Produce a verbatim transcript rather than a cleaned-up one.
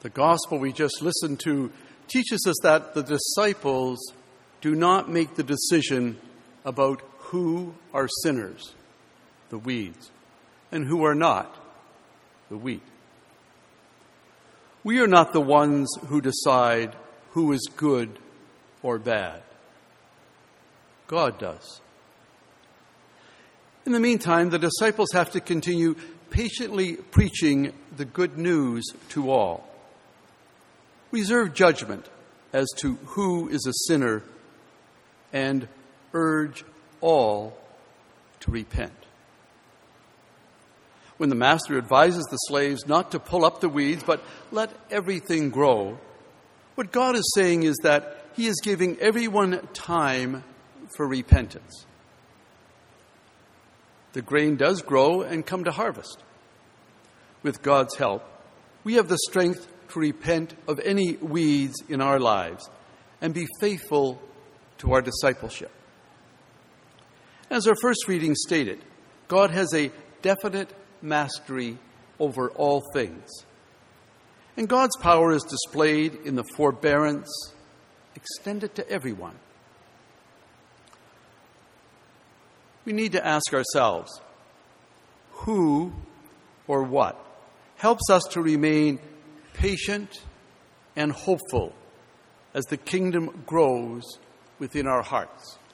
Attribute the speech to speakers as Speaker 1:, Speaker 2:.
Speaker 1: The gospel we just listened to teaches us that the disciples do not make the decision about who are sinners, the weeds, and who are not, the wheat. We are not the ones who decide who is good or bad. God does. In the meantime, the disciples have to continue patiently preaching the good news to all. Reserve judgment as to who is a sinner and urge all to repent. When the master advises the slaves not to pull up the weeds, but let everything grow, what God is saying is that he is giving everyone time for repentance. The grain does grow and come to harvest. With God's help, we have the strength to repent of any weeds in our lives and be faithful to our discipleship. As our first reading stated, God has a definite mastery over all things. And God's power is displayed in the forbearance extended to everyone. We need to ask ourselves, who or what helps us to remain patient and hopeful as the kingdom grows within our hearts?